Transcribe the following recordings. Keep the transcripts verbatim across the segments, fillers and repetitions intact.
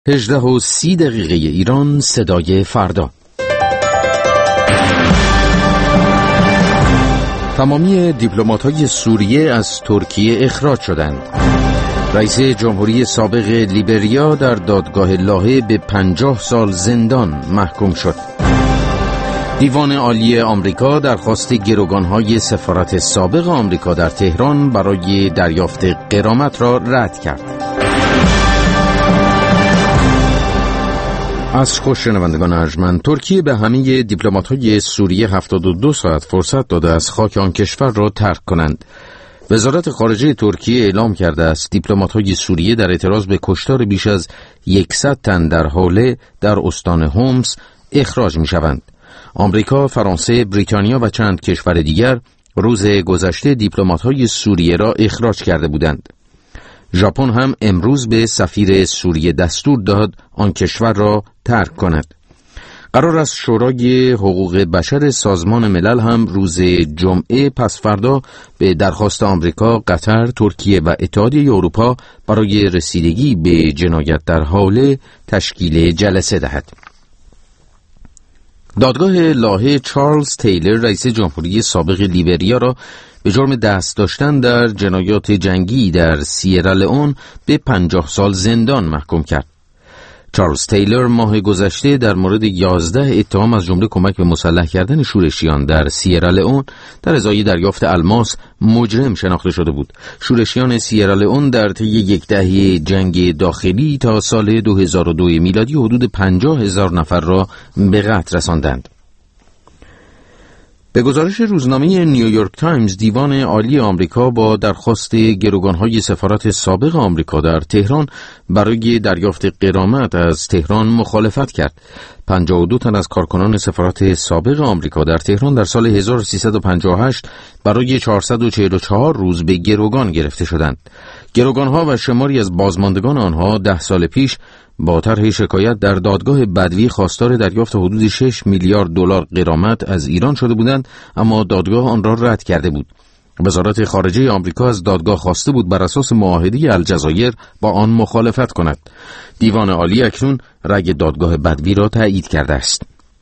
هجده و سی دقیقه ایران، صدای فردا. تمامی دیپلمات‌های سوریه از ترکیه اخراج شدند. رئیس جمهوری سابق لیبریا در دادگاه لاهه به پنجاه سال زندان محکوم شد. دیوان عالی آمریکا درخواست گروگان‌های سفارت سابق آمریکا در تهران برای دریافت غرامت را رد کرد. از خوش شنوندگان ارجمند، ترکیه به همه دیپلمات‌های سوریه هفتاد و دو ساعت فرصت داده از خاک آن کشور را ترک کنند. وزارت خارجه ترکیه اعلام کرده است دیپلمات‌های سوریه در اعتراض به کشتار بیش از صد تن در حوله در استان هومس اخراج می‌شوند. آمریکا، فرانسه، بریتانیا و چند کشور دیگر روز گذشته دیپلمات‌های سوریه را اخراج کرده بودند. ژاپن هم امروز به سفیر سوریه دستور داد آن کشور را ترک کند. قرار است شورای حقوق بشر سازمان ملل هم روز جمعه پس فردا به درخواست آمریکا، قطر، ترکیه و اتحادیه اروپا برای رسیدگی به جنایت در حوله تشکیل جلسه دهد. دادگاه لاهه چارلز تیلر، رئیس جمهوری سابق لیبریا، را به جرم دست داشتن در جنایات جنگی در سیرالئون به پنجاه سال زندان محکوم کرد. چارلز تیلر ماه گذشته در مورد یازده اتهام از جمله کمک به مسلح کردن شورشیان در سیرالئون در ازای دریافت الماس مجرم شناخته شده بود. شورشیان سیرالئون در طی یک دهه جنگ داخلی تا سال دو هزار و دو میلادی حدود پنجاه هزار نفر را به قتل رساندند. به گزارش روزنامه نیویورک تایمز، دیوان عالی آمریکا با درخواست گروگان‌های سفارت سابق آمریکا در تهران برای دریافت غرامت از تهران مخالفت کرد. پنجاه و دو تن از کارکنان سفارت سابق آمریکا در تهران در سال هزار و سیصد و پنجاه و هشت برای چهارصد و چهل و چهار روز به گروگان گرفته شدند. گروگان‌ها و شماری از بازماندگان آنها ده سال پیش با طرح شکایت در دادگاه بدوی خواستار دریافت حدود شش میلیارد دلار غرامت از ایران شده بودند، اما دادگاه آن را رد کرده بود. وزارت خارجه آمریکا از دادگاه خواسته بود بر اساس معاهده الجزایر با آن مخالفت کند. دیوان عالی اکنون رأی دادگاه بدوی را تایید کرده است.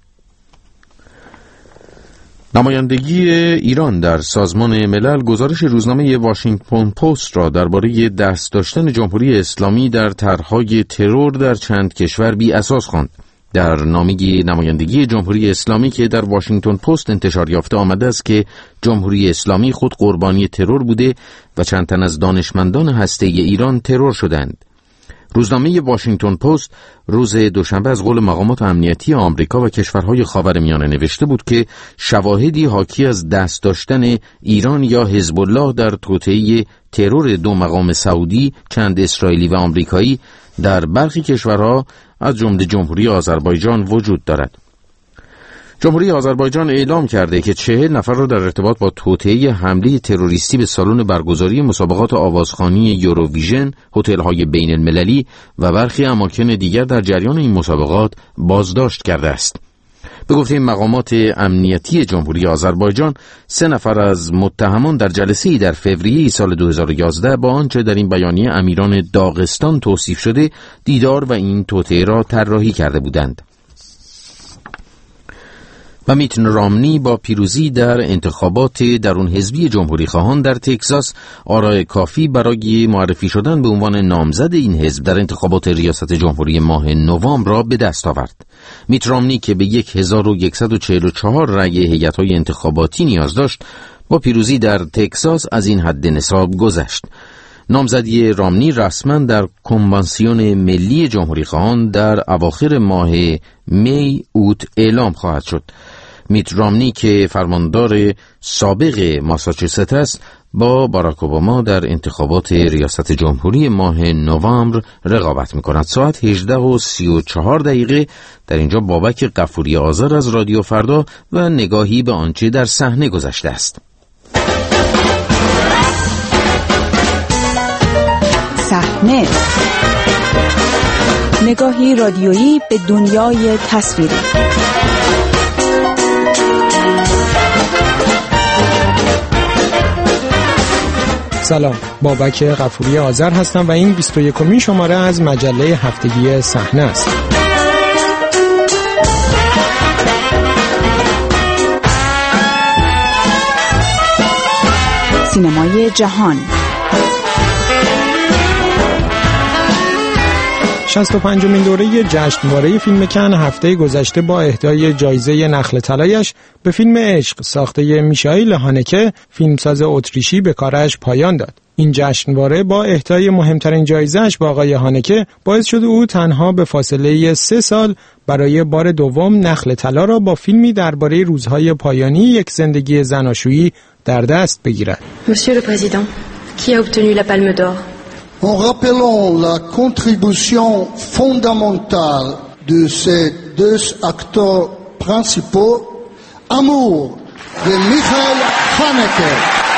نمایندگی ایران در سازمان ملل گزارش روزنامه واشنگتن پست را درباره دست داشتن جمهوری اسلامی در طرح‌های ترور در چند کشور بی اساس خواند. در نامه نمایندگی جمهوری اسلامی که در واشنگتن پست انتشار یافته آمده است که جمهوری اسلامی خود قربانی ترور بوده و چند تن از دانشمندان هسته‌ای ایران ترور شدند. روزنامه واشنگتن پست روز دوشنبه از قول مقامات امنیتی آمریکا و کشورهای خاورمیانه نوشته بود که شواهدی حاکی از دست داشتن ایران یا حزب الله در توطئه ترور دو مقام سعودی، چند اسرائیلی و آمریکایی در برخی کشورها از جمله جمهوری آذربایجان وجود دارد. جمهوری آذربایجان اعلام کرده که چهل نفر را در ارتباط با توطئه حمله تروریستی به سالن برگزاری مسابقات آوازخوانی یوروویژن، هتل‌های بین المللی و برخی اماکن دیگر در جریان این مسابقات بازداشت کرده است. به گفته مقامات امنیتی جمهوری آذربایجان، سه نفر از متهمان در جلسه‌ای در فوریه سال دو هزار و یازده با آنچه در این بیانیه امیران داغستان توصیف شده، دیدار و این توطئه را طراحی کرده بودند. و میت رامنی با پیروزی در انتخابات درون حزبی جمهوری خواهان در تگزاس آراء کافی برای معرفی شدن به عنوان نامزد این حزب در انتخابات ریاست جمهوری ماه نوامبر را به دست آورد. میت رامنی که به هزار و صد و چهل و چهار رأی هیئت‌های انتخاباتی نیاز داشت، با پیروزی در تگزاس از این حد نصاب گذشت. نامزدی رامنی رسما در کنوانسیون ملی جمهوری خواهان در اواخر ماه می اوت اعلام خواهد شد. میت رامنی که فرماندار سابق ماساچوست است، با باراک اوباما در انتخابات ریاست جمهوری ماه نوامبر رقابت می‌کند. ساعت هجده و سی و چهار دقیقه در اینجا بابک غفوری آذر از رادیو فردا و نگاهی به آنچه در صحنه گذشته است. صحنه، نگاهی رادیویی به دنیای تصویری. سلام، بابک غفوری آذر هستم و این بیست و یکمین شماره از مجله هفتگی صحنه است. سینمای جهان. شصت و پنجمین دوره جشنواره فیلم کن هفته گذشته با اهدای جایزه نخل طلایش به فیلم عشق ساخته میشائیل هانکه، فیلمساز اتریشی، به کارش پایان داد. این جشنواره با اهدای مهمترین جایزه‌اش با آقای هانکه باعث شد او تنها به فاصله سه سال برای بار دوم نخل طلا را با فیلمی درباره روزهای پایانی یک زندگی زناشویی در دست بگیرد. Monsieur le Président, qui a obtenu la Palme d'Or? En rappelant la contribution fondamentale de ces deux acteurs principaux, Amour de Michael Haneke.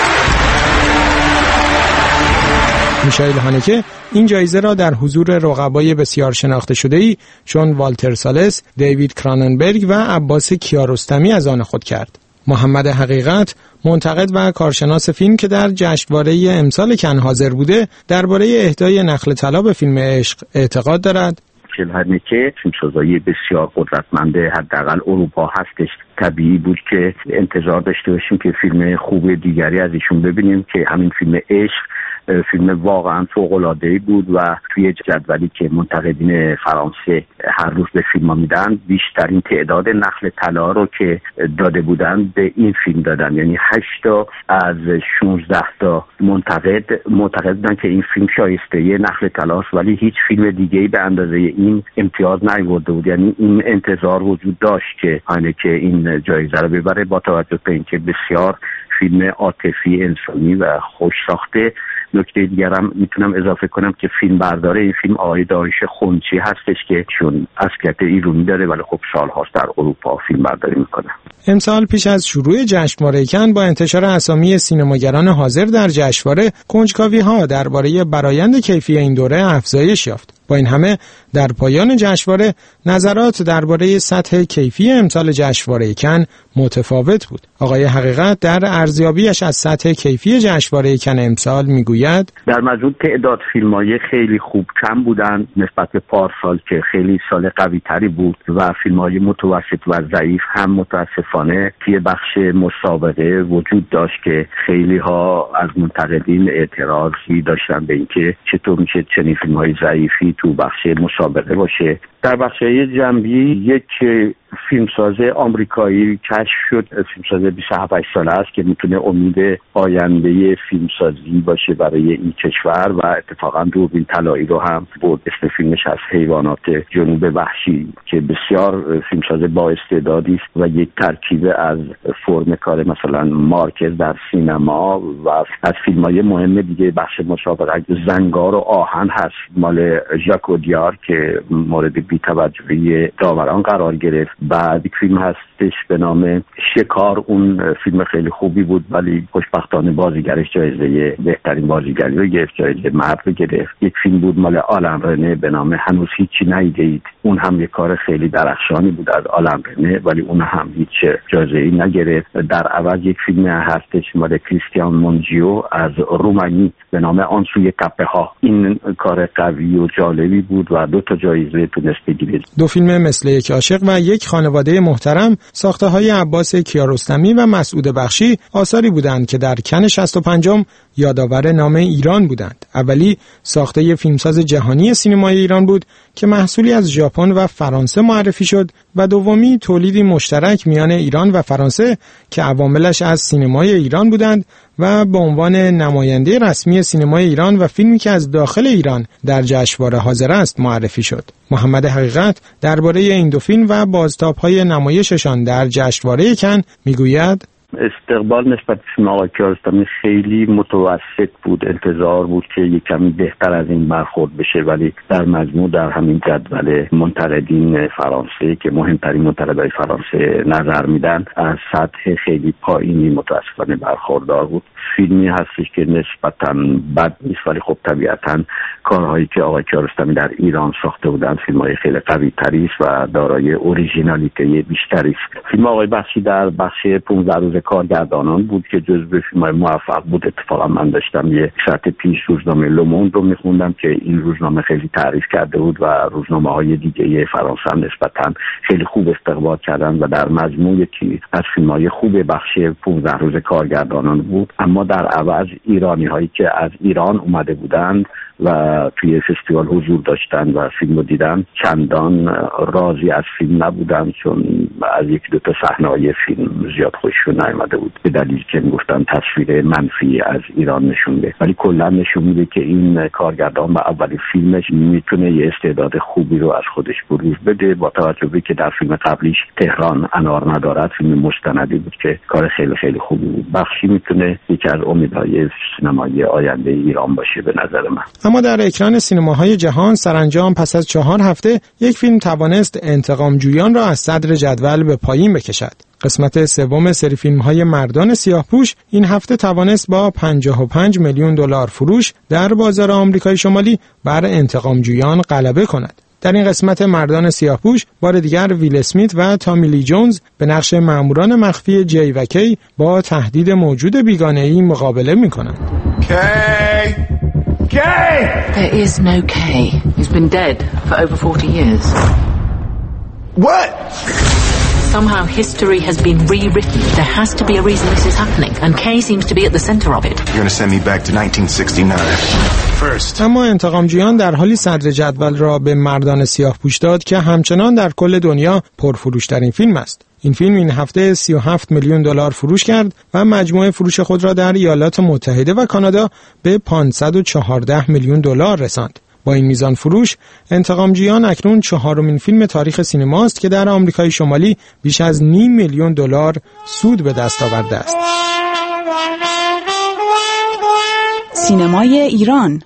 میشائیل هانکه این جایزه را در حضور رقبای بسیار شناخته شده‌ای چون والتر سالس، دیوید کراننبرگ و عباس کیارستمی از آن خود کرد. محمد حقیقت، منتقد و کارشناس فیلم که در جشنواره امسال کن حاضر بوده، درباره اهدای نخل طلا به فیلم عشق اعتقاد دارد. میشائیل هانکه فیلمسازی بسیار قدرتمند حداقل اروپا هستش. طبیعی بود که انتظار داشته باشیم که فیلم خوب دیگری از ایشون ببینیم که همین فیلم عشق فیلم واقعا فوق‌العاده‌ای بود و توی جدولی که منتقدین فرانسه هر روز به فیلم ها میدن بیشترین تعداد نخل طلا رو که داده بودن به این فیلم دادن، یعنی هشت تا از شانزده تا منتقد معتقد بودن که این فیلم شایسته یه نخل طلاست، ولی هیچ فیلم دیگه‌ای به اندازه این امتیاز نیاورده بود. یعنی این انتظار وجود داشت که هانکه این جایزه رو ببره با توجه به اینکه بسیار فیلم عاطفی، انسانی و خوش ساخته. نکته دیگر هم میتونم اضافه کنم که فیلم بردار این فیلم آقای داریوش خونچی هستش که چون اصلیت ایرانی داره ولی خب سالهاست در اروپا فیلم برداری میکنه. امسال پیش از شروع جشنواره کن با انتشار اسامی سینماگران حاضر در جشنواره، کنجکاوی‌ها درباره برآیند کیفی این دوره افزایش یافت. با این همه در پایان جشنواره نظرات درباره سطح کیفی امسال جشنواره کن متفاوت بود. آقای حقیقت در ارزیابیش از سطح کیفی جشنواره کن امسال میگوید در مجموع تعداد فیلم‌های خیلی خوب کم بودن نسبت به پارسال که خیلی سال قوی تری بود و فیلم‌های متوسط و ضعیف هم متاسفانه توی بخش مسابقه وجود داشت که خیلی ها از منتقدین اعتراضی داشتن به اینکه چطور میشه چنین فیلم‌های ضعیفی تو بخش مسابقه باشه. در بخش‌های جنبی یک فیلمساز آمریکایی کشف شد، فیلمساز بیست و هفت ساله است که میتونه امید آینده فیلمسازی باشه برای این کشور و اتفاقا دوربین طلایی رو هم برد. اسم فیلمش از حیوانات جنوب وحشی که بسیار فیلمساز با استعدادی است و یک ترکیب از فرم کار مثلا مارکز در سینما و از فیلم‌های مهم دیگه بخش مسابقه زنگار و آهن هست مال ژاک اودیار که مورد بی‌توجهی داوران قرار گرفت. بعد یک فیلم هستش به نام شکار، اون فیلم خیلی خوبی بود ولی خوشبختانه بازیگرش جایزه بهترین بازیگری رو گرفت، جایزه مرد رو گرفت. یک فیلم بود مال آلن رنه به نام هنوز هیچی ندیدید، اون هم یک کار خیلی درخشانی بود از آلن رنه ولی اون هم هیچ جایزه‌ای نگرفت. در عوض یک فیلم هستش مال کریستیان مونجیو از رومانی به نام آن سوی تپه ها، این کار قوی و جالبی بود و دو تا جایزه تونست بگیره. دو فیلم مثل یک عاشق و یک خانواده محترم ساخته های عباس کیارستمی و مسعود بخشی آثاری بودند که در کن شصت و پنجم یادآور نام ایران بودند. اولی ساخته فیلمساز جهانی سینمای ایران بود که محصولی از ژاپن و فرانسه معرفی شد و دومی تولیدی مشترک میان ایران و فرانسه که عواملش از سینمای ایران بودند و به عنوان نماینده رسمی سینمای ایران و فیلمی که از داخل ایران در جشنواره حاضر است معرفی شد. محمد حقیقت درباره این دو فیلم و بازتاب‌های نمایششان در جشنواره کن میگوید استقبال نسبت به فیلم آقای کیارستمی خیلی متوسط بود. انتظار بود که یک کمی بهتر از این برخورد بشه ولی در مجموع در همین جدول منتقدین فرانسه که مهمترین منتقدای فرانسه نظر میدن از سطح خیلی پایینی متاسفانه برخوردار بود. فیلمی هستش که نسبتاً بد نیست ولی خب طبیعتاً کارهایی که آقای کیارستمی در ایران ساخته بودن فیلم‌های خیلی قوی تری است و دارای اوریجینالیته بیشتری است. فیلم آقای بخشی در بخش پانزده روز حوزه کارگردانان بود که جزو فیلم‌های موفق بود. اتفاقا من داشتم یه ساعت پیش روزنامه لوموند رو میخوندم که این روزنامه خیلی تعریف کرده بود و روزنامه‌های دیگه فرانسه هم نسبتاً خیلی خوب استقبال کردن و در مجموع یکی از فیلم‌های خوب بخش پانزده روز کارگردانان بود. اما در عوض ایرانی‌هایی که از ایران اومده بودند و توی فستیوال حضور داشتن و فیلم رو دیدن چندان راضی از فیلم نبودن، چون از یک دو تا صحنه‌های فیلم زیاد خوششون نیامده بود به دلیل که میگفتن تصویر منفی از ایران نشون میده. ولی کلا نشون میده که این کارگردان با اولین فیلمش میتونه یه استعداد خوبی رو از خودش بروز بده، با توجه به که در فیلم قبلیش تهران انار ندارد فیلم مستندی بود که کار خیلی خیلی خوبی بود. بخشی میتونه یکی از امیدهای سینمای آینده ایران باشه به نظر من. اما در اکران سینماهای جهان سرانجام پس از چهار هفته یک فیلم توانست انتقام جویان را از صدر جدول به پایین بکشد. قسمت سوم سری فیلم‌های مردان سیاه‌پوش این هفته توانست با پنجاه و پنج میلیون دلار فروش در بازار آمریکای شمالی بر انتقام جویان غلبه کند. در این قسمت مردان سیاه‌پوش بار دیگر ویل اسمیت و تامی لی جونز به نقش مأموران مخفی جی و کی با تهدید موجود بیگانه‌ای مقابله می‌کنند. کی Kay! There is no Kay. He's been dead for over forty years. What? Somehow history has been rewritten. There has to be a reason this is happening, and Kay seems to be at the center of it. You're going to send me back to nineteen sixty-nine. First. اما انتقامجویان در حالی صدر جدول را به مردان سیاه‌پوش داد که همچنان در کل دنیا پرفروش‌ترین فیلم است. این فیلم این هفته سی و هفت میلیون دلار فروش کرد و مجموع فروش خود را در ایالات متحده و کانادا به پانصد و چهارده میلیون دلار رساند. با این میزان فروش، انتقامجویان اکنون چهارمین فیلم تاریخ سینماست که در آمریکای شمالی بیش از نیم میلیون دلار سود به دست آورده است. سینمای ایران.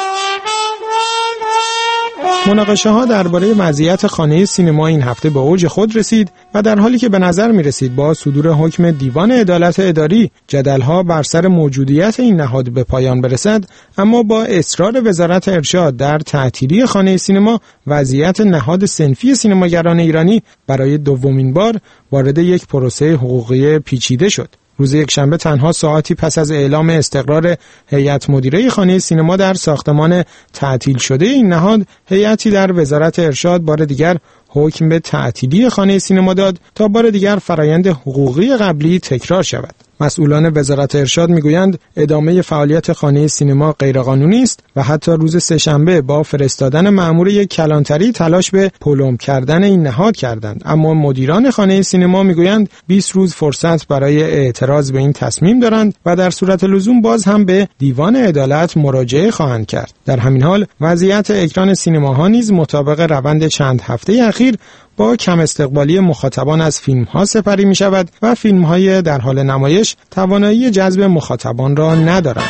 مناقشه ها درباره وضعیت خانه سینما این هفته به اوج خود رسید و در حالی که به نظر می رسید با صدور حکم دیوان عدالت اداری جدل ها بر سر موجودیت این نهاد به پایان برسد، اما با اصرار وزارت ارشاد در تعطیلی خانه سینما وضعیت نهاد صنفی سینماگران ایرانی برای دومین بار وارد یک پروسه حقوقی پیچیده شد. روز یکشنبه تنها ساعتی پس از اعلام استقرار هیئت مدیره خانه سینما در ساختمان تعطیل شده این نهاد، هیئتی در وزارت ارشاد بار دیگر حکم به تعطیلی خانه سینما داد تا بار دیگر فرایند حقوقی قبلی تکرار شود. مسئولان وزارت ارشاد میگویند ادامه فعالیت خانه سینما غیرقانونی است و حتی روز سه‌شنبه با فرستادن مأمور یک کلانتری تلاش به پلم کردن این نهاد کردند، اما مدیران خانه سینما میگویند بیست روز فرصت برای اعتراض به این تصمیم دارند و در صورت لزوم باز هم به دیوان عدالت مراجعه خواهند کرد. در همین حال وضعیت اکران سینماها نیز مطابق روند چند هفته اخیر با کم استقبالی مخاطبان از فیلم‌ها سپری می شود و فیلم‌های در حال نمایش توانایی جذب مخاطبان را ندارند.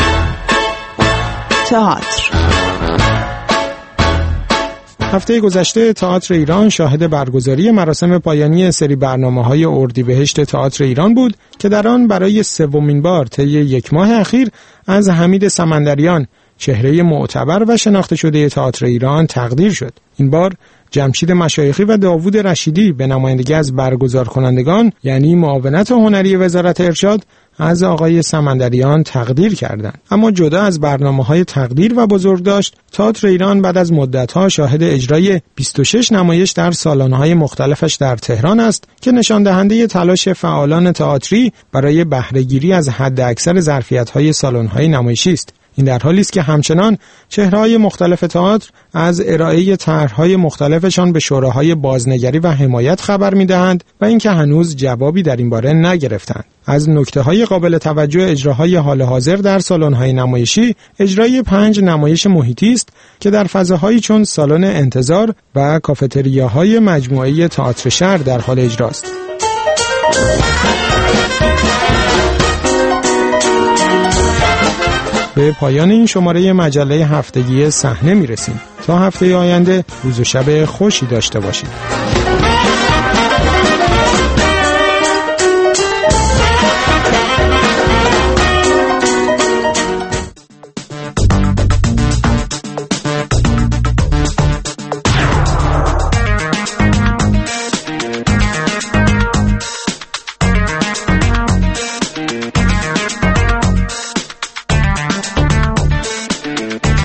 تئاتر. هفته گذشته تئاتر ایران شاهد برگزاری مراسم پایانی سری برنامه‌های اردیبهشت تئاتر ایران بود که در آن برای سومین بار طی یک ماه اخیر از حمید سمندریان، چهره معتبر و شناخته شده تئاتر ایران، تقدیر شد. این بار جمشید مشایخی و داوود رشیدی به نمایندگی از برگزار کنندگان یعنی معاونت هنری وزارت ارشاد از آقای سمندریان تقدیر کردند. اما جدا از برنامه‌های تقدیر و بزرگداشت، تئاتر ایران بعد از مدت‌ها شاهد اجرای بیست و شش نمایش در سالن‌های مختلفش در تهران است که نشان دهنده تلاش فعالان تئاتری برای بهره‌گیری از حداکثر ظرفیت‌های سالن‌های نمایشی است. این در حالی است که همچنان چهره‌های مختلف تئاتر از ارائه طرح‌های مختلفشان به شوراهای بازنگری و حمایت خبر می‌دهند و اینکه هنوز جوابی در این باره نگرفتند. از نکته‌های قابل توجه اجراهای حال حاضر در سالن‌های نمایشی، اجرای پنج نمایش محیطی است که در فضاهایی چون سالن انتظار و کافتریاهای مجموعه تئاتر شهر در حال اجراست. به پایان این شماره مجله هفتگی صحنه میرسیم. تا هفته آینده روز و شب خوشی داشته باشید.